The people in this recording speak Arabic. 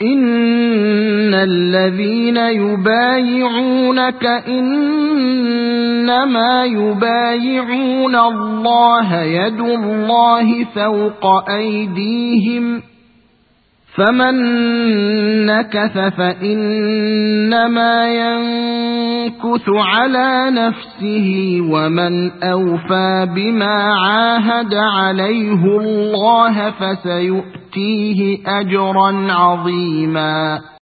إن الذين يبايعونك إنما يبايعون الله يد الله فوق أيديهم فمن نكث فإنما ينكث على نفسه ومن أوفى بما عاهد عليه الله فسيؤتيه أجرا عظيما.